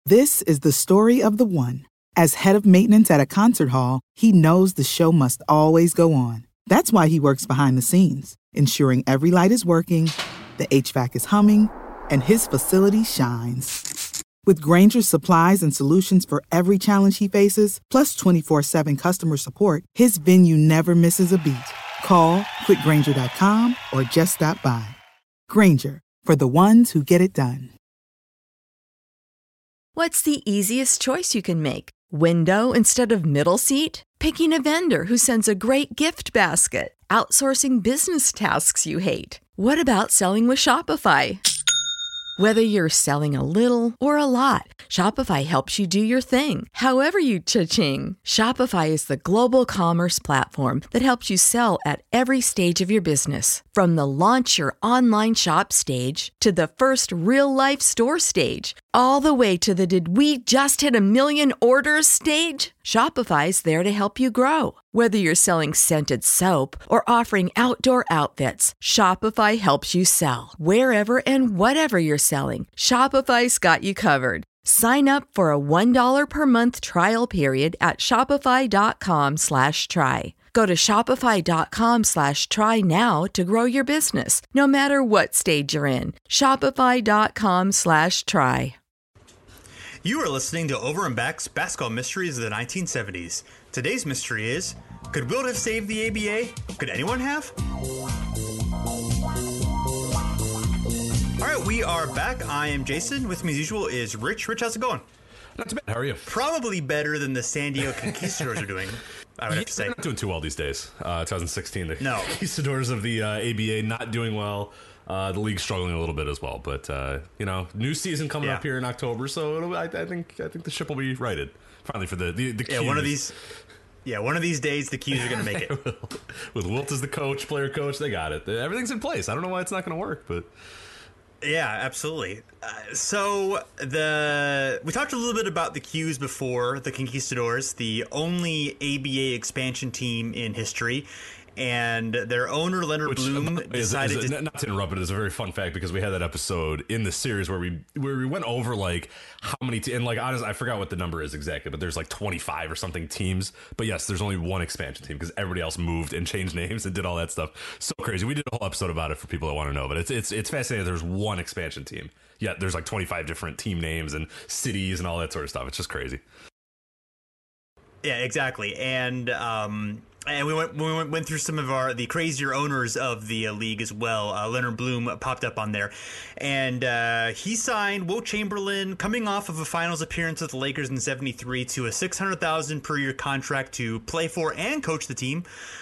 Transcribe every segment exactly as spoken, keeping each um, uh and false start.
This is the story of the one. As head of maintenance at a concert hall, he knows the show must always go on. That's why he works behind the scenes, ensuring every light is working, the H V A C is humming, and his facility shines. With Grainger's supplies and solutions for every challenge he faces, plus twenty-four seven customer support, his venue never misses a beat. Call quick grainger dot com or just stop by. Grainger, for the ones who get it done. What's the easiest choice you can make? Window instead of middle seat? Picking a vendor who sends a great gift basket? Outsourcing business tasks you hate? What about selling with Shopify? Whether you're selling a little or a lot, Shopify helps you do your thing, however you cha-ching. Shopify is the global commerce platform that helps you sell at every stage of your business. From the launch your online shop stage to the first real-life store stage, all the way to the did we just hit a million orders stage. Shopify's there to help you grow. Whether you're selling scented soap or offering outdoor outfits, Shopify helps you sell. Wherever and whatever you're selling, Shopify's got you covered. Sign up for a one dollar per month trial period at shopify.com slash try. Go to shopify.com slash try now to grow your business, no matter what stage you're in. Shopify.com slash try. You are listening to Over and Back's Basketball Mysteries of the nineteen seventies. Today's mystery is, could Wilt have saved the A B A? Could anyone have? All right, we are back. I am Jason. With me as usual is Rich. Rich, how's it going? Not too bad. How are you? Probably better than the San Diego Conquistadors are doing, I would yeah, have to say. They're not doing too well these days. Uh, twenty sixteen, the no. Conquistadors of the uh, A B A not doing well. Uh, the league's struggling a little bit as well, but uh, you know, new season coming yeah. up here in October, so it'll, I, I think I think the ship will be righted finally for the the, the yeah Qs. one of these yeah one of these days the Qs are going to make it. With Wilt as the coach, player coach, they got it. Everything's in place. I don't know why it's not going to work, but yeah, absolutely. Uh, so the we talked a little bit about the Qs before, the Conquistadors, the only A B A expansion team in history. And their owner, Leonard Which, Bloom, is, decided is, to... Not to interrupt, but it's a very fun fact because we had that episode in the series where we where we went over, like, how many... Te- and, like, honestly, I forgot what the number is exactly, but there's, like, twenty-five or something teams. But, yes, there's only one expansion team because everybody else moved and changed names and did all that stuff. So crazy. We did a whole episode about it for people that want to know. But it's it's it's fascinating that there's one expansion team. Yet there's, like, twenty-five different team names and cities and all that sort of stuff. It's just crazy. Yeah, exactly. And... um And we went we went, went through some of our the crazier owners of the uh, league as well. Uh, Leonard Bloom popped up on there, and uh, he signed Wilt Chamberlain, coming off of a finals appearance with the Lakers in seventy-three, to a six hundred thousand dollars per year contract to play for and coach the team.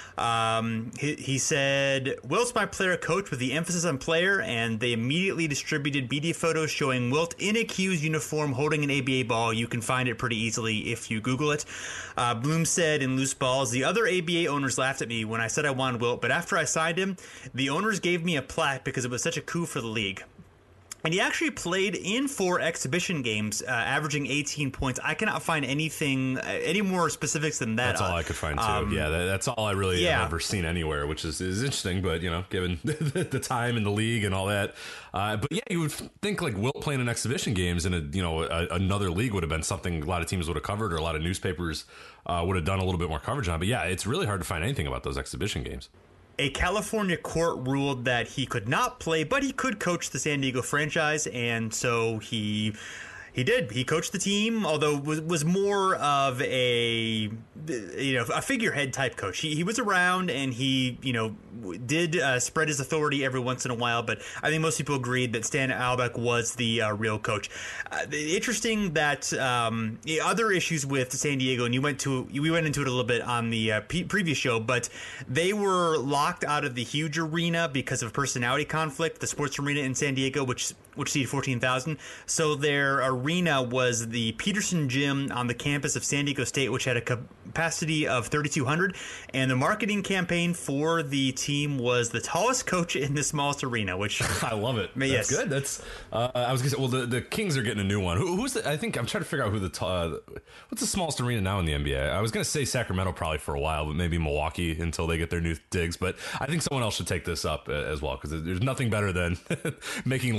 Um, he, he said, Wilt's my player coach with the emphasis on player, and they immediately distributed media photos showing Wilt in a Q's uniform holding an A B A ball. You can find it pretty easily if you Google it. Uh, Bloom said in Loose Balls, the other A B A owners laughed at me when I said I wanted Wilt, but after I signed him, the owners gave me a plaque because it was such a coup for the league. And he actually played in four exhibition games, uh, averaging eighteen points. I cannot find anything, uh, any more specifics than that. That's all I could find, too. Um, yeah, that, that's all I really yeah. have ever seen anywhere, which is, is interesting, but, you know, given the time in the league and all that. Uh, but, yeah, you would think, like, Wilt playing in exhibition games in, a you know, a, another league would have been something a lot of teams would have covered or a lot of newspapers uh, would have done a little bit more coverage on. But, yeah, it's really hard to find anything about those exhibition games. A California court ruled that he could not play, but he could coach the San Diego franchise, and so he he did. He coached the team, although was was more of a you know a figurehead type coach. He he was around and he you know did uh, spread his authority every once in a while, but I think most people agreed that Stan Albeck was the uh, real coach. Uh, interesting that um, other issues with San Diego, and you went to we went into it a little bit on the uh, p- previous show, but they were locked out of the huge arena because of personality conflict, the sports arena in San Diego, which which seated fourteen thousand. So their arena was the Peterson Gym on the campus of San Diego State, which had a capacity of thirty-two hundred, and the marketing campaign for the team was the tallest coach in the smallest arena, which I love it. That's yes. good. That's uh, I was gonna say. Well, the, the Kings are getting a new one. Who, who's the? I think I'm trying to figure out who the t- uh, what's the smallest arena now in the N B A. I was gonna say Sacramento probably for a while, but maybe Milwaukee until they get their new digs. But I think someone else should take this up uh, as well because there's nothing better than making light of how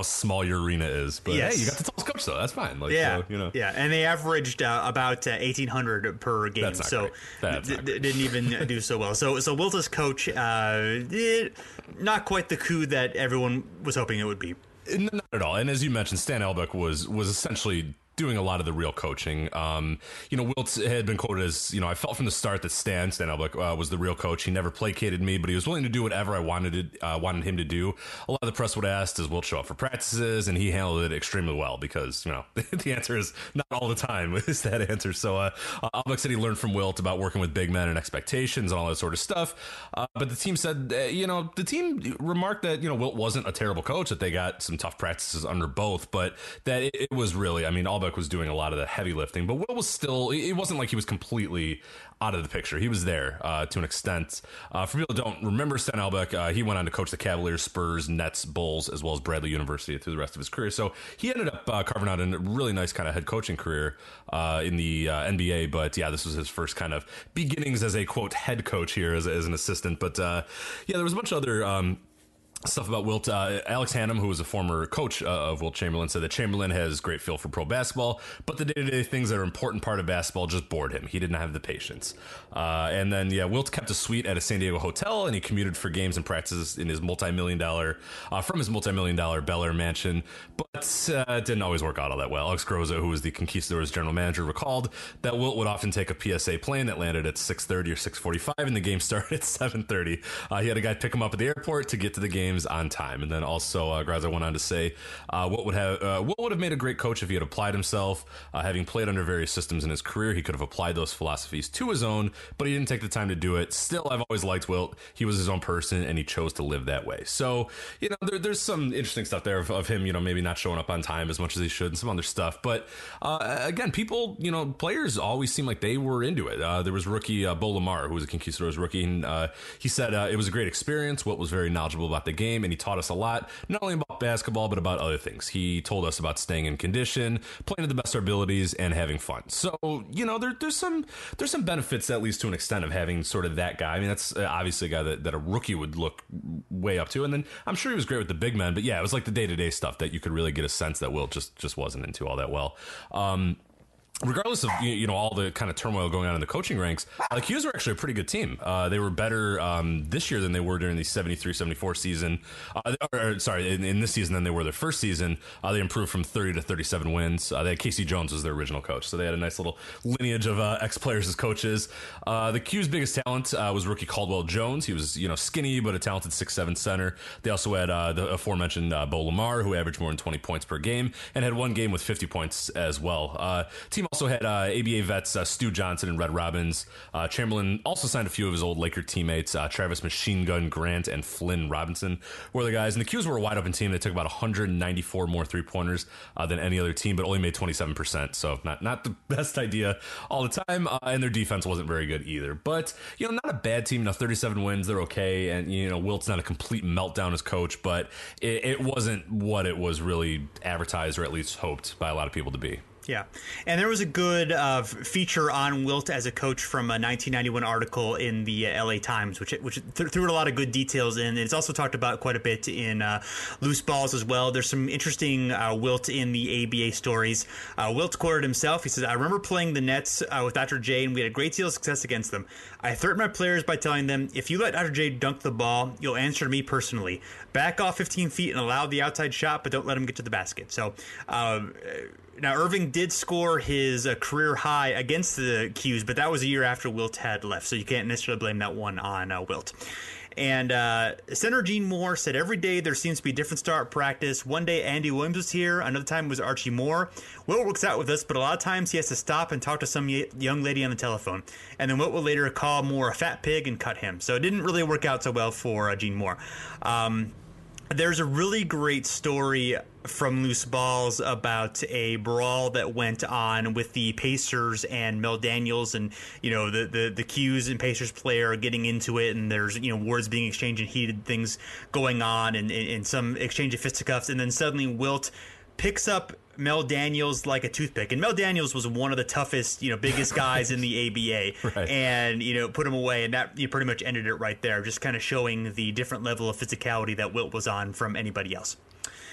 small your arena is. But yes. hey, you got the tallest coach, though. That's fine. Like, yeah, so, you know. Yeah, and they averaged uh, about uh, eighteen hundred per game, That's not so great. That's d- not d- great. didn't even do so well. So, so Wilt as coach, uh, did not quite the coup that everyone was hoping it would be. Not at all. And as you mentioned, Stan Albeck was was essentially doing a lot of the real coaching. Um, you know, Wilt had been quoted as, you know, I felt from the start that Stan, Stan Albeck, uh, was the real coach. He never placated me, but he was willing to do whatever I wanted to, uh, wanted him to do. A lot of the press would ask, does Wilt show up for practices? And he handled it extremely well because, you know, the answer is not all the time is that answer. So uh, uh, Albeck said he learned from Wilt about working with big men and expectations and all that sort of stuff. Uh, but the team said, uh, you know, the team remarked that, you know, Wilt wasn't a terrible coach, that they got some tough practices under both, but that it, it was really, I mean, Albeck was doing a lot of the heavy lifting, but Wilt was still, it wasn't like he was completely out of the picture. He was there uh, to an extent. Uh, for people who don't remember Stan Albeck, uh, he went on to coach the Cavaliers, Spurs, Nets, Bulls, as well as Bradley University through the rest of his career. So he ended up uh, carving out a really nice kind of head coaching career uh, in the uh, N B A. But yeah, this was his first kind of beginnings as a quote head coach here as, as an assistant. But uh, yeah, there was a bunch of other um, stuff about Wilt. Uh, Alex Hannum, who was a former coach uh, of Wilt Chamberlain, said that Chamberlain has great feel for pro basketball, but the day-to-day things that are an important part of basketball just bored him. He didn't have the patience. Uh, and then, yeah, Wilt kept a suite at a San Diego hotel, and he commuted for games and practices in his multi-million dollar, uh, from his multi-million dollar Bel Air mansion, but uh, it didn't always work out all that well. Alex Groza, who was the Conquistadors general manager, recalled that Wilt would often take a P S A plane that landed at six thirty or six forty-five, and the game started at seven thirty. Uh, he had a guy pick him up at the airport to get to the game on time. And then also uh, Graza went on to say uh, what would have uh, what would have made a great coach if he had applied himself. Uh, having played under various systems in his career, he could have applied those philosophies to his own, but he didn't take the time to do it. Still, I've always liked Wilt. He was his own person, and he chose to live that way. So, you know, there, there's some interesting stuff there of, of him, you know, maybe not showing up on time as much as he should and some other stuff. But uh, again, people, you know, players always seem like they were into it. Uh, there was rookie uh, Bo Lamar, who was a Conquistadors rookie, and uh, he said uh, it was a great experience. Wilt was very knowledgeable about the game, and he taught us a lot, not only about basketball, but about other things. He told us about staying in condition, playing to the best of our abilities, and having fun. So, you know, there, there's some there's some benefits, at least to an extent, of having sort of that guy. I mean, that's obviously a guy that, that a rookie would look way up to. And then I'm sure he was great with the big men, but yeah, it was like the day-to-day stuff that you could really get a sense that Wilt just, just wasn't into all that well. Um, Regardless of, you know, all the kind of turmoil going on in the coaching ranks, uh, the Qs were actually a pretty good team. Uh, they were better um, this year than they were during the seventy-three seventy-four season. Uh, or, or, sorry, in, in this season than they were their first season. Uh, they improved from thirty to thirty-seven wins. Uh, they had Casey Jones was their original coach, so they had a nice little lineage of uh, ex-players as coaches. Uh, the Qs' biggest talent uh, was rookie Caldwell Jones. He was, you know, skinny but a talented six seven center. They also had uh, the aforementioned uh, Bo Lamar, who averaged more than twenty points per game and had one game with fifty points as well. Uh, team also had uh, A B A vets uh, Stu Johnson and Red Robbins. Uh, Chamberlain also signed a few of his old Laker teammates. Uh, Travis Machine Gun Grant and Flynn Robinson were the guys. And the Qs were a wide open team. They took about one hundred ninety-four more three pointers uh, than any other team, but only made twenty-seven percent. So not not the best idea all the time. Uh, and their defense wasn't very good either. But, you know, not a bad team. You know, thirty-seven wins. They're okay. And, you know, Wilt's not a complete meltdown as coach, but it, it wasn't what it was really advertised or at least hoped by a lot of people to be. Yeah, and there was a good uh, feature on Wilt as a coach from a nineteen ninety-one article in the uh, L A Times, which which th- threw a lot of good details in. It's also talked about quite a bit in uh, Loose Balls as well. There's some interesting uh, Wilt in the A B A stories. Uh, Wilt quoted himself. He says, "I remember playing the Nets uh, with Doctor J, and we had a great deal of success against them. I threatened my players by telling them, if you let Doctor J dunk the ball, you'll answer to me personally. Back off fifteen feet and allow the outside shot, but don't let him get to the basket." So, uh, now Irving did score his uh, career high against the Qs, but that was a year after Wilt had left, so you can't necessarily blame that one on uh, Wilt. And uh, Senator Gene Moore said, every day there seems to be a different star at practice. One day Andy Williams was here. Another time it was Archie Moore. Wilt works out with us, but a lot of times he has to stop and talk to some young lady on the telephone. And then Wilt will later call Moore a fat pig and cut him. So it didn't really work out so well for uh, Gene Moore. Um, there's a really great story from Loose Balls about a brawl that went on with the Pacers and Mel Daniels, and you know the the the Qs and Pacers player getting into it, and there's you know words being exchanged and heated things going on, and, and some exchange of fisticuffs, and then suddenly Wilt picks up Mel Daniels like a toothpick, and Mel Daniels was one of the toughest, you know, biggest guys in the A B A, right. And you know, put him away, and that you pretty much ended it right there, just kind of showing the different level of physicality that Wilt was on from anybody else.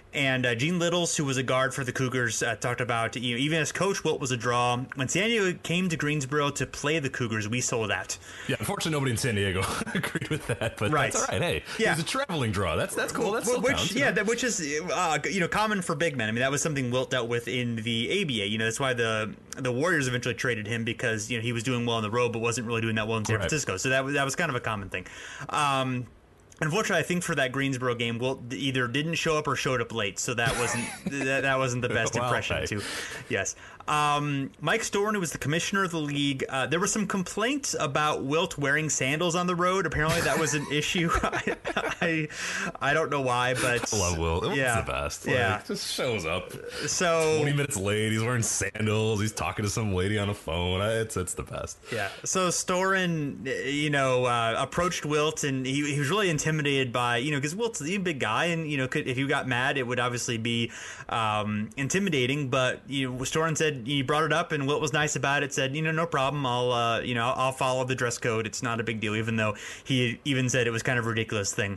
And uh, Gene Littles, who was a guard for the Cougars, uh, talked about, you know, even as coach, Wilt was a draw. When San Diego came to Greensboro to play the Cougars, we sold out. Yeah, unfortunately, nobody in San Diego agreed with that, but right. that's all right. Hey, yeah. he's a traveling draw. That's that's cool. That's still which, counts, yeah, you know? that, which is uh, you know common for big men. I mean, that was something Wilt dealt with in the A B A. You know, that's why the the Warriors eventually traded him, because you know he was doing well on the road, but wasn't really doing that well in San right. Francisco. So that was that was kind of a common thing. Um, Unfortunately, I think for that Greensboro game, Wilt either didn't show up or showed up late, so that wasn't that, that wasn't the best well, impression. hey. Too, yes. Um, Mike Storen, who was the commissioner of the league, uh, there were some complaints about Wilt wearing sandals on the road. Apparently, that was an issue. I, I I don't know why, but I love Wilt. Wilt's yeah, the best. Like, yeah, just shows up. So twenty minutes late, he's wearing sandals. He's talking to some lady on a phone. It's it's the best. Yeah. So Storen, you know, uh, approached Wilt, and he he was really intimidated by, you know, because Wilt's a big guy, and you know, could, if you got mad, it would obviously be um, intimidating. But you know, Storen said he brought it up, and Wilt was nice about it. Said, you know, no problem. I'll uh, you know, I'll follow the dress code. It's not a big deal, even though he even said it was kind of a ridiculous thing.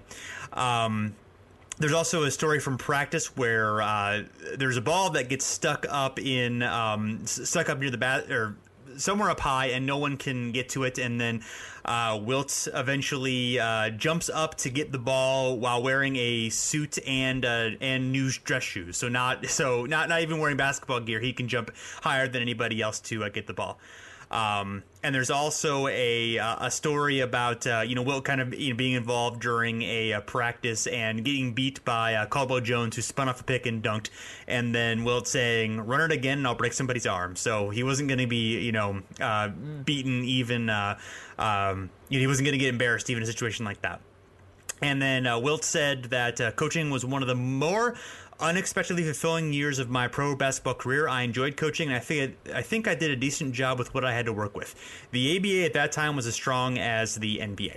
Um, There's also a story from practice where uh, there's a ball that gets stuck up in um, stuck up near the bat or somewhere up high, and no one can get to it. And then uh, Wilt eventually uh, jumps up to get the ball while wearing a suit and uh, and new dress shoes. So not so not not even wearing basketball gear. He can jump higher than anybody else to uh, get the ball. Um, and there's also a uh, a story about uh, you know Wilt kind of you know, being involved during a uh, practice and getting beat by uh, Caldwell Jones, who spun off a pick and dunked, and then Wilt saying, "Run it again, and I'll break somebody's arm." So he wasn't going to be you know uh, beaten even uh, um, you know, he wasn't going to get embarrassed even in a situation like that. And then uh, Wilt said that uh, coaching was one of the more unexpectedly fulfilling years of my pro basketball career. I enjoyed coaching, and I think I think I did a decent job with what I had to work with. The A B A at that time was as strong as the N B A.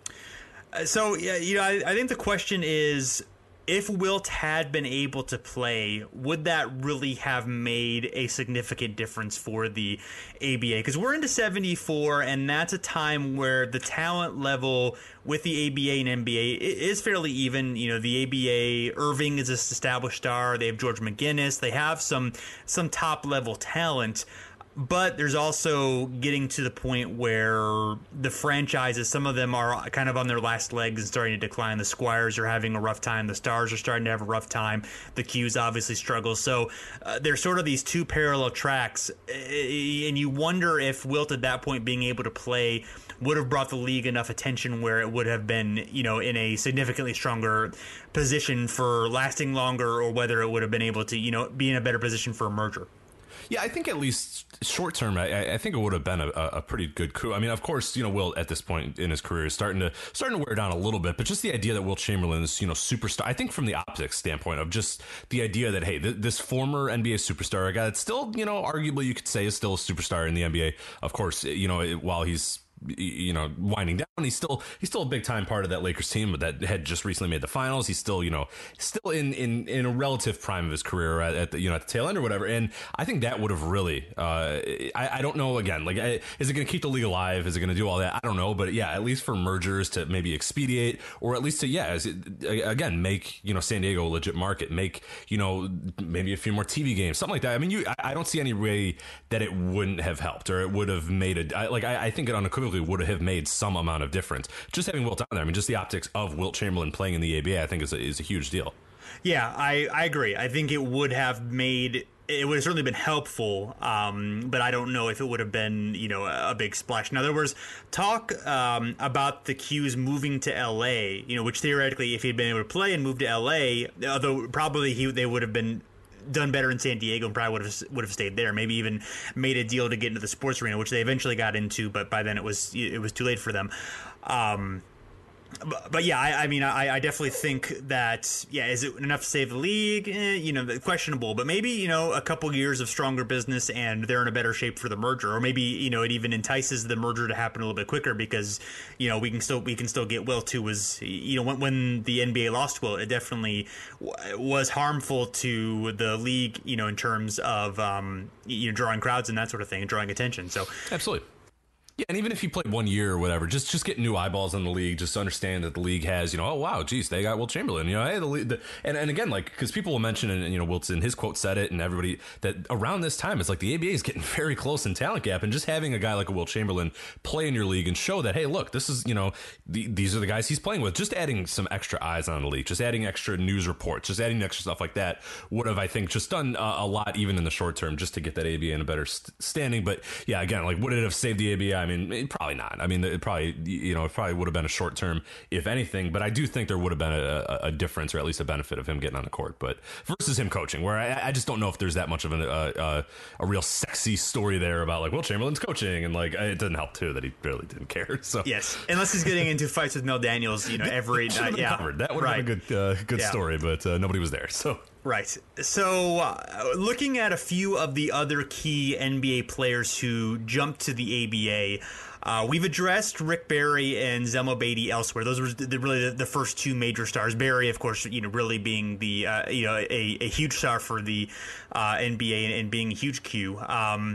Uh, so, yeah, you know, I, I think the question is, if Wilt had been able to play, would that really have made a significant difference for the A B A? Because we're into seventy-four, and that's a time where the talent level with the A B A and N B A is fairly even. You know, the A B A, Irving is an established star. They have George McGinnis. They have some some top level talent. But there's also getting to the point where the franchises, some of them are kind of on their last legs and starting to decline. The Squires are having a rough time. The Stars are starting to have a rough time. The Qs obviously struggle. So uh, there's sort of these two parallel tracks. And you wonder if Wilt at that point being able to play would have brought the league enough attention where it would have been, you know, in a significantly stronger position for lasting longer, or whether it would have been able to, you know, be in a better position for a merger. Yeah, I think at least short term, I, I think it would have been a, a pretty good coup. I mean, of course, you know, Wilt at this point in his career is starting to starting to wear down a little bit, but just the idea that Wilt Chamberlain is, you know, superstar. I think from the optics standpoint of just the idea that, hey, th- this former N B A superstar, a guy that's still, you know, arguably you could say is still a superstar in the N B A. Of course, you know, it, while he's you know winding down, he's still he's still a big time part of that Lakers team that had just recently made the finals. He's still you know still in in in a relative prime of his career at, at the you know at the tail end or whatever. And I think that would have really uh I, I don't know, again, like I, is it going to keep the league alive? Is it going to do all that? I don't know, but yeah, at least for mergers to maybe expedite, or at least to yeah is it, again make you know San Diego a legit market, make you know maybe a few more T V games, something like that. I mean, you I, I don't see any way that it wouldn't have helped, or it would have made a like I, I think it unequivocally would have made some amount of difference. Just having Wilt on there, I mean, just the optics of Wilt Chamberlain playing in the A B A, I think is a, is a huge deal. Yeah, I, I agree. I think it would have made it would have certainly been helpful, um, but I don't know if it would have been, you know, a big splash. Now, there was talk um, about the Qs moving to L A, you know, which theoretically, if he'd been able to play and move to L A, although probably he they would have been done better in San Diego and probably would have would have stayed there. Maybe even made a deal to get into the sports arena, which they eventually got into, but by then it was it was too late for them. Um, but, but yeah, I, I mean, I, I definitely think that yeah, is it enough to save the league? Eh, you know, questionable. But maybe you know a couple years of stronger business and they're in a better shape for the merger, or maybe you know it even entices the merger to happen a little bit quicker because you know we can still we can still get Wilt, who was you know when when the N B A lost Wilt, it definitely w- was harmful to the league, you know, in terms of um, you know drawing crowds and that sort of thing, and drawing attention. So absolutely. Yeah, and even if he played one year or whatever, just just get new eyeballs in the league, just to understand that the league has, you know, oh wow, geez, they got Wilt Chamberlain, you know, hey, the, league, the and and again, like, because people will mention, and you know, Wilt's in his quote said it, and everybody that around this time, it's like the A B A is getting very close in talent gap, and just having a guy like a Wilt Chamberlain play in your league and show that, hey, look, this is, you know, the, these are the guys he's playing with. Just adding some extra eyes on the league, just adding extra news reports, just adding extra stuff like that would have, I think, just done uh, a lot, even in the short term, just to get that A B A in a better st- standing. But yeah, again, like, would it have saved the A B A? I mean, it, probably not. I mean, it probably, you know, it probably would have been a short term, if anything. But I do think there would have been a, a, a difference, or at least a benefit of him getting on the court. But versus him coaching, where I, I just don't know if there's that much of an, uh, uh, a real sexy story there about like, well, Chamberlain's coaching, and like it doesn't help too that he really didn't care. So yes, unless he's getting into fights with Mel Daniels, you know, every night. Yeah, covered. That would have right. been a good, uh, good yeah. story, but uh, nobody was there. So. Right. So, uh, looking at a few of the other key N B A players who jumped to the A B A, uh, we've addressed Rick Barry and Zelmo Beatty elsewhere. Those were the, really the, the first two major stars. Barry, of course, you know, really being the uh, you know a, a huge star for the uh, N B A and, and being a huge Q. Um,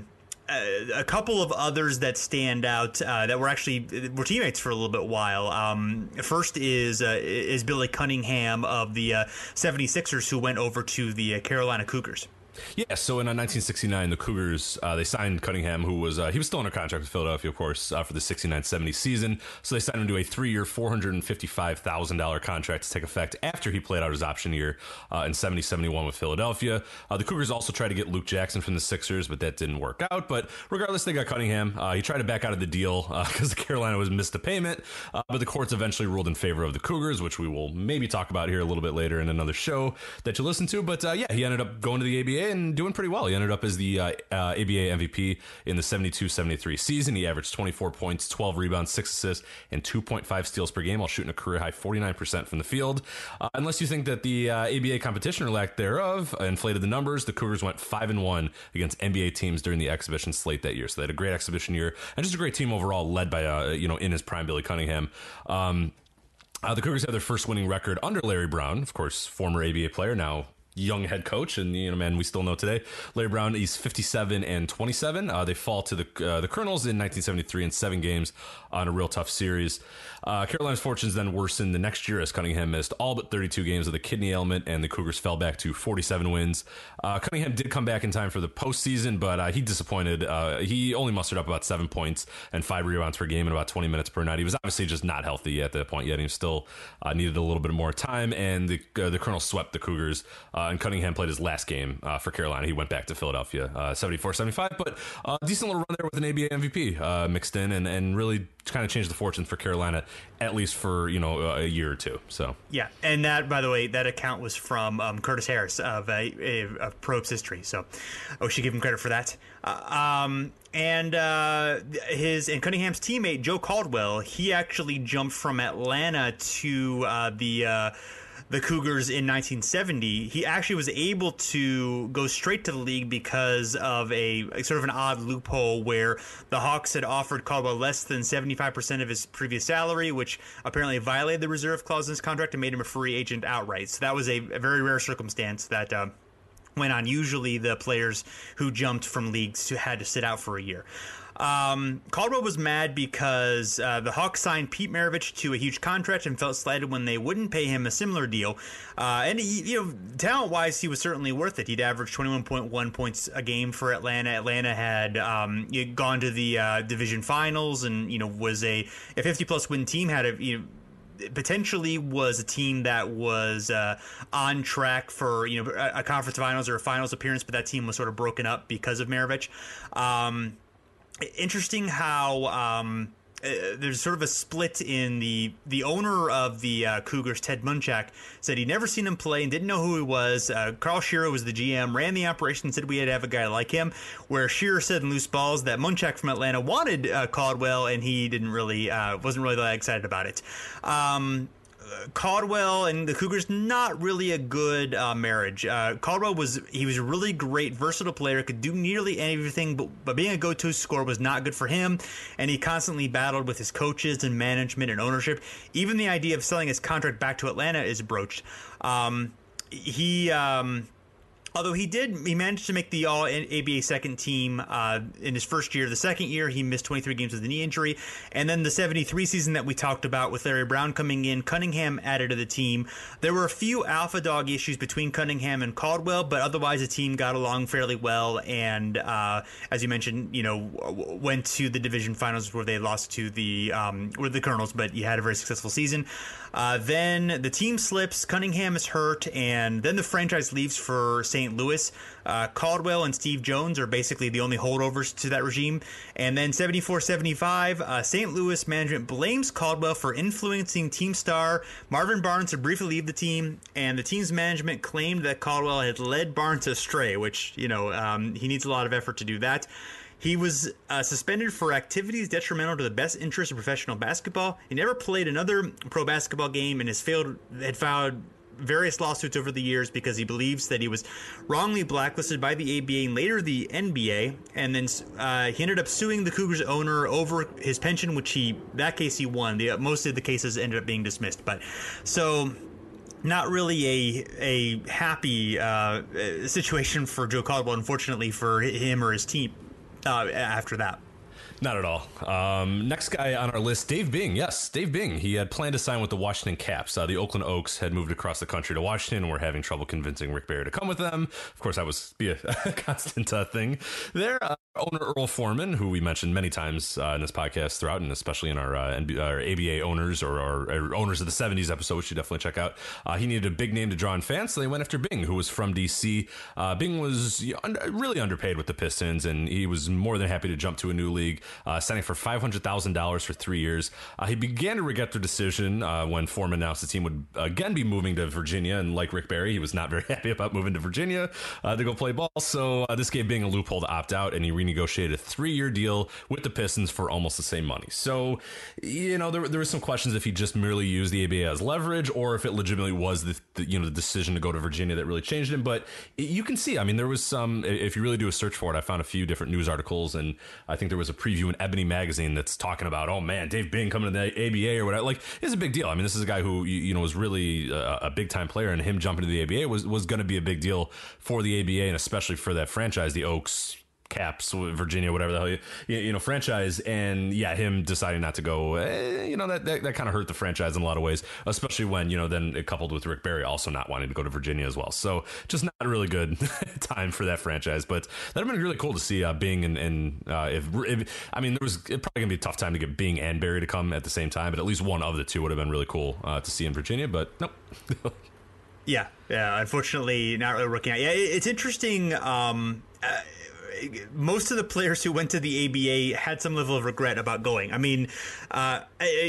a couple of others that stand out uh, that were actually were teammates for a little bit while. Um, first is uh, is Billy Cunningham of the uh, seventy-sixers, who went over to the uh, Carolina Cougars. Yeah, so in uh, nineteen sixty-nine, the Cougars, uh, they signed Cunningham, who was, uh, he was still under contract with Philadelphia, of course, uh, for the sixty-nine seventy season. So they signed him to a three-year, four hundred fifty-five thousand dollars contract to take effect after he played out his option year uh, in seventy seventy-one with Philadelphia. Uh, the Cougars also tried to get Luke Jackson from the Sixers, but that didn't work out. But regardless, they got Cunningham. Uh, he tried to back out of the deal because uh, Carolina was missed a payment, uh, but the courts eventually ruled in favor of the Cougars, which we will maybe talk about here a little bit later in another show that you listen to. But uh, yeah, he ended up going to the A B A and doing pretty well. He ended up as the uh, uh, A B A M V P in the seventy-two seventy-three season. He averaged twenty-four points, twelve rebounds, six assists, and two point five steals per game while shooting a career-high forty-nine percent from the field. Uh, unless you think that the uh, A B A competition or lack thereof inflated the numbers, the Cougars went five and one against N B A teams during the exhibition slate that year. So they had a great exhibition year and just a great team overall, led by, uh, you know, in his prime, Billy Cunningham. Um, uh, the Cougars had their first winning record under Larry Brown, of course, former A B A player, now young head coach, and you know, man, we still know today. Larry Brown, he's fifty-seven and twenty-seven. Uh, they fall to the uh, the Colonels in nineteen seventy-three in seven games on a real tough series. Uh, Carolina's fortunes then worsened the next year as Cunningham missed all but thirty-two games with a kidney ailment, and the Cougars fell back to forty-seven wins. Uh, Cunningham did come back in time for the postseason, but uh, he disappointed. Uh, he only mustered up about seven points and five rebounds per game in about twenty minutes per night. He was obviously just not healthy at that point yet. He still uh, needed a little bit more time, and the uh, the Colonels swept the Cougars. Uh, and Cunningham played his last game uh, for Carolina. He went back to Philadelphia, uh, seventy-four seventy-five, but uh, decent little run there with an A B A M V P uh, mixed in, and, and really kind of changed the fortunes for Carolina, at least for, you know, a year or two. So yeah, and that, by the way, that account was from um, Curtis Harris of, uh, of Probes History, so we should give him credit for that. Uh, um, and uh, his and Cunningham's teammate Joe Caldwell, he actually jumped from Atlanta to uh, the uh, the Cougars in nineteen seventy. He actually was able to go straight to the league because of a, a sort of an odd loophole where the Hawks had offered Caldwell less than seventy-five percent of his previous salary, which apparently violated the reserve clause in his contract and made him a free agent outright. So that was a, a very rare circumstance that uh, went on. Usually the players who jumped from leagues had to sit out for a year. Um, Caldwell was mad because uh, the Hawks signed Pete Maravich to a huge contract and felt slighted when they wouldn't pay him a similar deal. Uh, and, he, you know, talent-wise, he was certainly worth it. He'd averaged twenty-one point one points a game for Atlanta. Atlanta had um, gone to the uh, division finals and, you know, was a fifty-plus win team, had a, you know, potentially was a team that was uh, on track for, you know, a, a conference finals or a finals appearance, but that team was sort of broken up because of Maravich. Um, interesting how um, uh, there's sort of a split in the the owner of the uh, Cougars, Ted Munchak, said he'd never seen him play and didn't know who he was. Uh, Carl Shearer was the G M, ran the operation, said we had to have a guy like him, where Shearer said in Loose Balls that Munchak from Atlanta wanted uh, Caldwell, and he didn't really, uh, wasn't really that excited about it. Um, Caldwell and the Cougars, not really a good uh, marriage. Uh, Caldwell was he was a really great, versatile player, could do nearly everything, but, but being a go-to scorer was not good for him, and he constantly battled with his coaches and management and ownership. Even the idea of selling his contract back to Atlanta is broached. Um, he... Um, Although he did, he managed to make the All A B A second team uh, in his first year. The second year, he missed twenty-three games with a knee injury. And then the seventy-three season that we talked about with Larry Brown coming in, Cunningham added to the team. There were a few alpha dog issues between Cunningham and Caldwell, but otherwise the team got along fairly well. And uh, as you mentioned, you know, went to the division finals where they lost to the um, with the Colonels, but you had a very successful season. Uh, then the team slips, Cunningham is hurt, and then the franchise leaves for Saint Louis. Uh, Caldwell and Steve Jones are basically the only holdovers to that regime. And then seventy-four seventy-five, uh, Saint Louis management blames Caldwell for influencing team star Marvin Barnes to briefly leave the team, and the team's management claimed that Caldwell had led Barnes astray, which, you know, um, he needs a lot of effort to do that. He was uh, suspended for activities detrimental to the best interest of professional basketball. He never played another pro basketball game and has failed, had filed various lawsuits over the years because he believes that he was wrongly blacklisted by the A B A and later the N B A. And then uh, he ended up suing the Cougars owner over his pension, which he, that case he won. The, most of the cases ended up being dismissed. But so... not really a a happy uh, situation for Joe Caldwell, unfortunately for him or his team uh, after that. Not at all. Um, next guy on our list, Dave Bing. Yes, Dave Bing. He had planned to sign with the Washington Caps. Uh, the Oakland Oaks had moved across the country to Washington and were having trouble convincing Rick Barry to come with them. Of course, that was be a, a constant uh, thing there. Uh, owner Earl Foreman, who we mentioned many times uh, in this podcast throughout, and especially in our, uh, N B A, our A B A owners or our, our owners of the seventies episode, which you definitely check out. Uh, he needed a big name to draw in fans, so they went after Bing, who was from D C. Uh, Bing was you know, under, really underpaid with the Pistons, and he was more than happy to jump to a new league, uh, signing for five hundred thousand dollars for three years. Uh, he began to regret the decision uh, when Foreman announced the team would again be moving to Virginia. And like Rick Barry, he was not very happy about moving to Virginia uh, to go play ball. So uh, this gave Bing a loophole to opt out, and he renegotiated a three-year deal with the Pistons for almost the same money. So, you know, there, there were some questions if he just merely used the A B A as leverage or if it legitimately was the, the you know the decision to go to Virginia that really changed him. But it, you can see, I mean, there was some, if you really do a search for it, I found a few different news articles, and I think there was a preview in Ebony Magazine that's talking about, oh man, Dave Bing coming to the A B A or whatever. Like, it's a big deal. I mean, this is a guy who, you know, was really a, a big time player, and him jumping to the A B A was, was going to be a big deal for the A B A, and especially for that franchise, the Oaks, Caps, Virginia, whatever the hell, you, you know, franchise. And yeah, him deciding not to go, eh, you know, that, that, that kind of hurt the franchise in a lot of ways, especially when, you know, then it coupled with Rick Barry also not wanting to go to Virginia as well. So just not a really good time for that franchise, but that'd have been really cool to see uh, Bing and, and uh, if, if, I mean, there was it probably gonna be a tough time to get Bing and Barry to come at the same time, but at least one of the two would have been really cool uh, to see in Virginia, but nope. yeah. Yeah. Unfortunately, not really working out. Yeah. It's interesting. Um, uh, most of the players who went to the A B A had some level of regret about going. I mean, uh,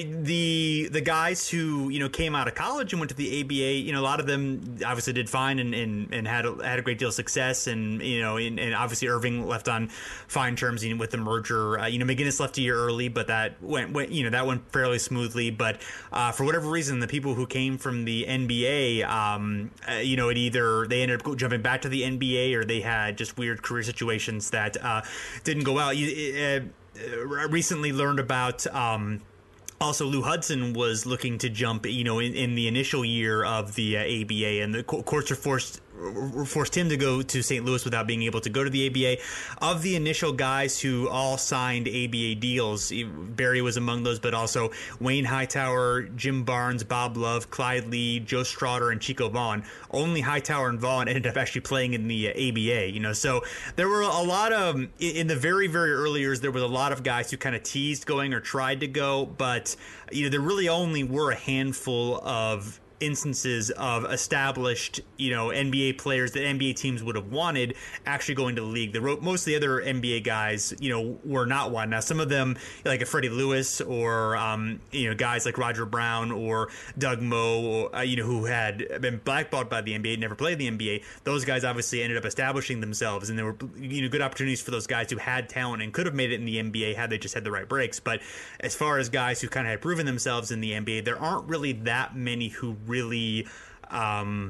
the the guys who, you know, came out of college and went to the A B A, you know, a lot of them obviously did fine and, and, and had, a, had a great deal of success. And, you know, and, and obviously Irving left on fine terms with the merger. Uh, you know, McGinnis left a year early, but that went, went you know, that went fairly smoothly. But uh, for whatever reason, the people who came from the N B A, um, uh, you know, it either they ended up jumping back to the N B A or they had just weird career situations that uh, didn't go out. You uh, recently learned about um, also Lou Hudson was looking to jump, you know, in, in the initial year of the uh, A B A, and the courts are forced forced him to go to Saint Louis without being able to go to the A B A. Of the initial guys who all signed A B A deals, Barry was among those, but also Wayne Hightower, Jim Barnes, Bob Love, Clyde Lee, Joe Straughter, and Chico Vaughn. Only Hightower and Vaughn ended up actually playing in the A B A, you know. So there were a lot of, in the very, very early years, there was a lot of guys who kind of teased going or tried to go, but, you know, there really only were a handful of instances of established, you know, N B A players that N B A teams would have wanted actually going to the league. The most of the other N B A guys, you know, were not one. Now, some of them, like a Freddie Lewis or, um, you know, guys like Roger Brown or Doug Moe, or, uh, you know, who had been blackballed by the N B A, never played the N B A. Those guys obviously ended up establishing themselves, and there were, you know, good opportunities for those guys who had talent and could have made it in the N B A had they just had the right breaks. But as far as guys who kind of had proven themselves in the N B A, there aren't really that many who really um,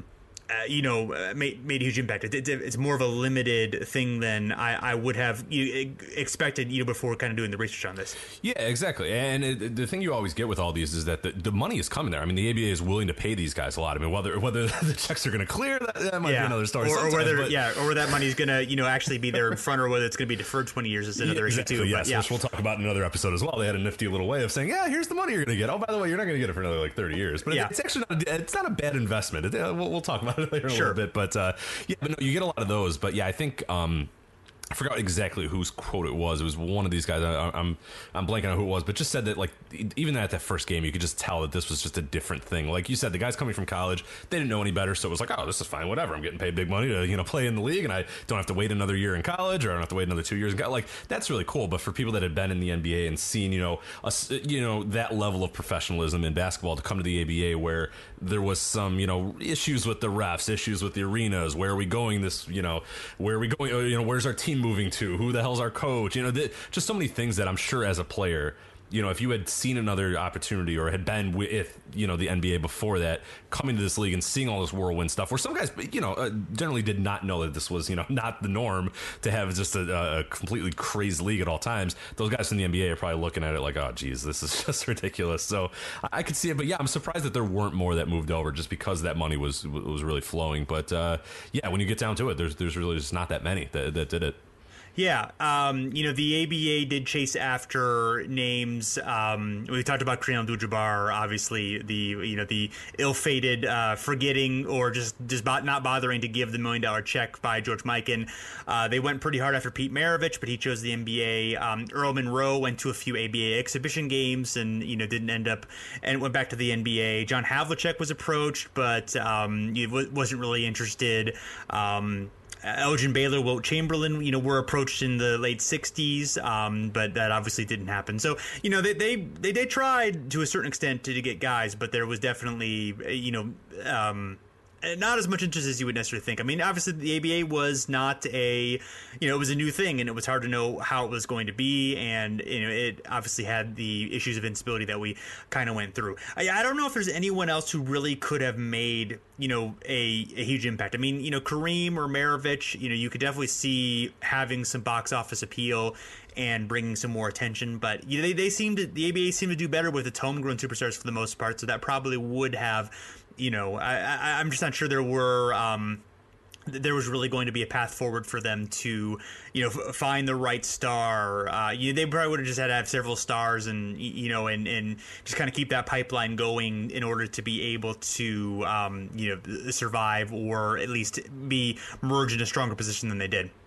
Uh, you know, uh, made, made a huge impact. It, it, it's more of a limited thing than I, I would have you, expected, you know, before kind of doing the research on this. Yeah, exactly. And it, the thing you always get with all these is that the, the money is coming there. I mean, the A B A is willing to pay these guys a lot. I mean, whether whether the checks are going to clear, that, that might yeah. be another story. Or, or whether, but, yeah, or that money is going to, you know, actually be there in front, or whether it's going to be deferred twenty years is another yeah, exactly, issue too. Yes, but, yeah. which we'll talk about in another episode as well. They had a nifty little way of saying, yeah, here's the money you're going to get. Oh, by the way, you're not going to get it for another like thirty years. But yeah. it's actually not a, it's not a bad investment. It, uh, we'll, we'll talk about it later in sure. a little bit. But uh, yeah, but no, you get a lot of those. But yeah, I think um, I forgot exactly whose quote it was. It was one of these guys. I, I'm I'm blanking on who it was, but just said that like even at that first game, you could just tell that this was just a different thing. Like you said, the guys coming from college, they didn't know any better, so it was like, oh, this is fine, whatever. I'm getting paid big money to you know play in the league, and I don't have to wait another year in college, or I don't have to wait another two years in college. Like that's really cool. But for people that had been in the N B A and seen you know a, you know that level of professionalism in basketball to come to the A B A where there was some you know issues with the refs, issues with the arenas, where are we going this you know where are we going you know where's our team moving to, who the hell's our coach, you know th- just so many things that I'm sure as a player, you know if you had seen another opportunity or had been with you know the N B A before that, coming to this league and seeing all this whirlwind stuff where some guys you know uh, generally did not know that this was you know not the norm to have just a, a completely crazy league at all times. Those guys from the N B A are probably looking at it like, oh geez, this is just ridiculous. So I, I could see it, but yeah, I'm surprised that there weren't more that moved over just because that money was was really flowing. But uh, yeah, when you get down to it, there's there's really just not that many that, that did it. Yeah, um, you know, the A B A did chase after names. Um, we talked about Kareem Abdul-Jabbar, obviously the you know the ill-fated uh, forgetting or just just not bothering to give the million dollar check by George Mikan. Uh, they went pretty hard after Pete Maravich, but he chose the N B A. Um, Earl Monroe went to a few A B A exhibition games and you know didn't end up and went back to the N B A. John Havlicek was approached, but um, he w- wasn't really interested. Um, Elgin Baylor, Wilt Chamberlain, you know, were approached in the late sixties, um, but that obviously didn't happen. So, you know, they they they, they tried to a certain extent to, to get guys, but there was definitely, you know, um, not as much interest as you would necessarily think. I mean, obviously the A B A was not a, you know, it was a new thing, and it was hard to know how it was going to be, and you know, it obviously had the issues of instability that we kind of went through. I, I don't know if there's anyone else who really could have made, you know, a, a huge impact. I mean, you know, Kareem or Maravich, you know, you could definitely see having some box office appeal and bringing some more attention, but you know, they they seem to the A B A seemed to do better with its homegrown superstars for the most part, so that probably would have. You know, I, I, I'm just not sure there were um, there was really going to be a path forward for them to, you know, f- find the right star. Uh, you know, they probably would have just had to have several stars and, you know, and, and just kind of keep that pipeline going in order to be able to, um, you know, survive or at least be merged in a stronger position than they did.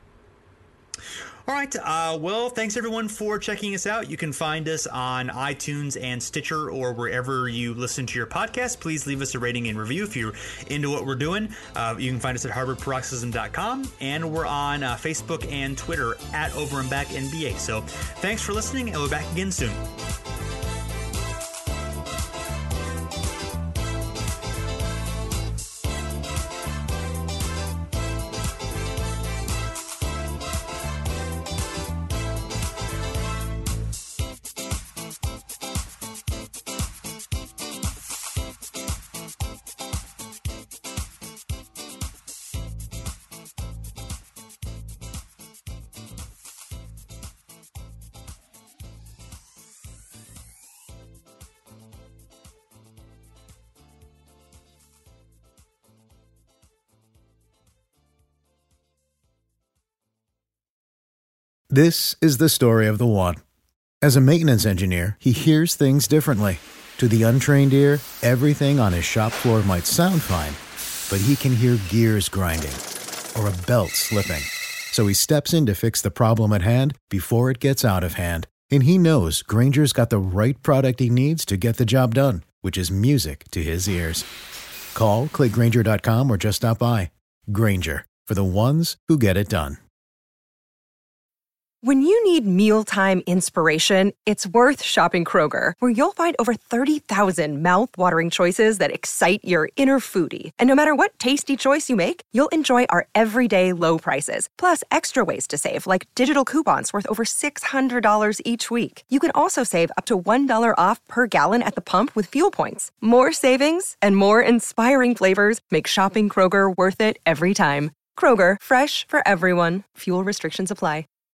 All right. Uh, well, thanks everyone for checking us out. You can find us on iTunes and Stitcher or wherever you listen to your podcast. Please leave us a rating and review if you're into what we're doing. Uh, you can find us at harvard paroxysm dot com, and we're on uh, Facebook and Twitter at Over and Back N B A. So thanks for listening, and we'll be back again soon. This is the story of the one. As a maintenance engineer, he hears things differently. To the untrained ear, everything on his shop floor might sound fine, but he can hear gears grinding or a belt slipping. So he steps in to fix the problem at hand before it gets out of hand. And he knows Grainger's got the right product he needs to get the job done, which is music to his ears. Call, click Grainger dot com, or just stop by. Grainger, for the ones who get it done. When you need mealtime inspiration, it's worth shopping Kroger, where you'll find over thirty thousand mouth-watering choices that excite your inner foodie. And no matter what tasty choice you make, you'll enjoy our everyday low prices, plus extra ways to save, like digital coupons worth over six hundred dollars each week. You can also save up to one dollar off per gallon at the pump with fuel points. More savings and more inspiring flavors make shopping Kroger worth it every time. Kroger, fresh for everyone. Fuel restrictions apply.